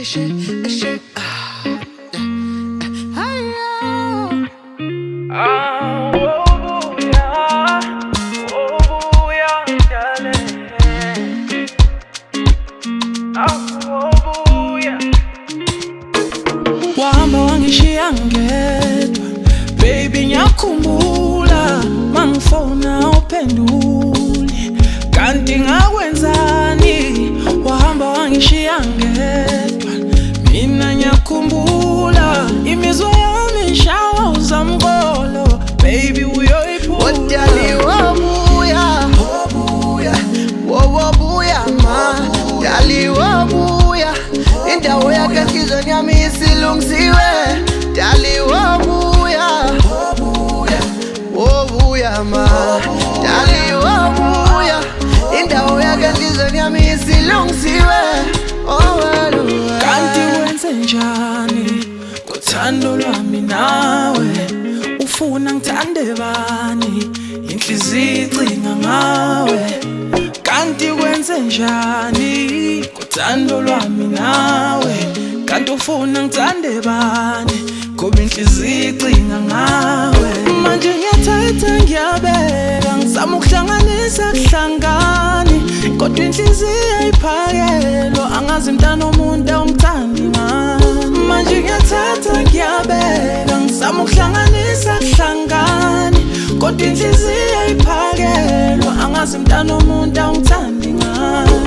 shit. Wahamba wangishiya ngedwa, baby ngiyakhumbula mangifona uphenduli, kanti ngakwenzani? Wahamba wangishiya ngedwa, mina ngiyakhumbula imizwa yami ishawa uzamkolo, baby uyoyiphula. Dali wabuya, wabuya ma, dali wabuya, indawo yakhe enhlizweni yami isilungisiwe. Dali wabuya, wabuya ma, dali wabuya, indawo yakhe enhlizweni yami isilungisiwe. Oh well, kanti wenze njani ngothando lwami nawe? Ufuna ngithande bani? Inhliziyo icinga ngawe. Kanti wenze njani ngothando lwami nawe? Kanti ufuna ngithande bani? Ngoba inhliziyo icinga ngawe. Manje ngiyathatha ngiyabeka, ngizama ukuhlanganisa kuhlangani, kodwa inhliziyo ayiphakelwa, angazi mntana umuntu awumthandi ngani. Manje ngiyathatha ngiyabeka, ngizama ukuhlanganisa kuhlangani, kodwa inhliziyo ayiphakelwa, angazi mntana umuntu awumthandi ngani.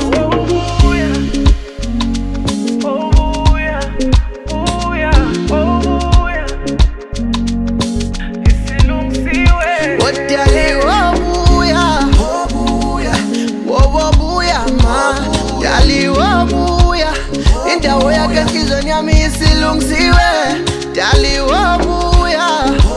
dali wabuya, wabuya ma, dali wabuya, indawo yakhe enhlizweni yami isilungisiwe. Dali wabuya,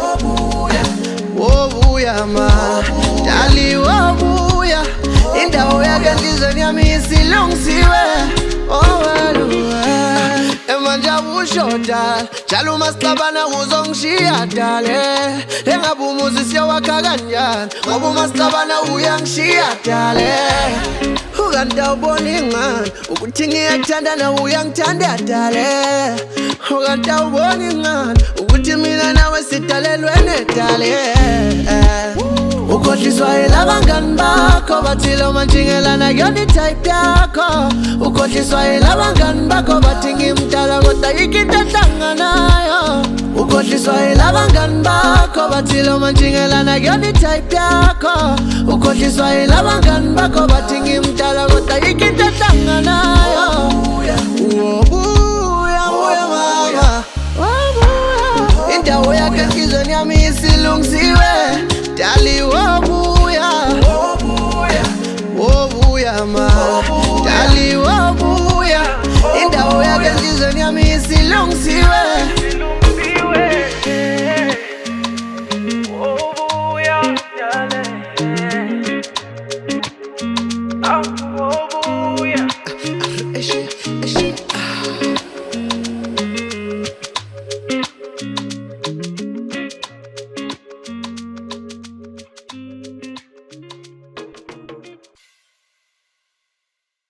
wabuya ma, dali wabuya, indawo yakhe enhlizweni yami isilungisiwe. Oh well, manje ushoda njalo masixabana uzongishiya dale, engabe umuzi siyawakha kanjani ngoba umasixabana uyangishiya dale. Ukanti awuboni ngani ukuthi ngiyakuthanda nawe uyangithanda dale? Ukanti awuboni ngani ukuthi mina nawe sidalelwene dale? Ukhohliswa yilabangani bakho bathi lo manjingelana kuyona itype yakho. Ukhohliswa yilabangani bakho bathi ngimdala kodwa ayikho into enhlanganayo. Ukhohliswa yilabangani bakho bathi lo manjingelana kuyona itype yakho. Ukhohliswa yilabangani bakho bathi ngimdala kodwa ayikho into enhlanganayo. Wabuya mama, wabuya, indawo yakhe enhlizweni yami isilungisiwe.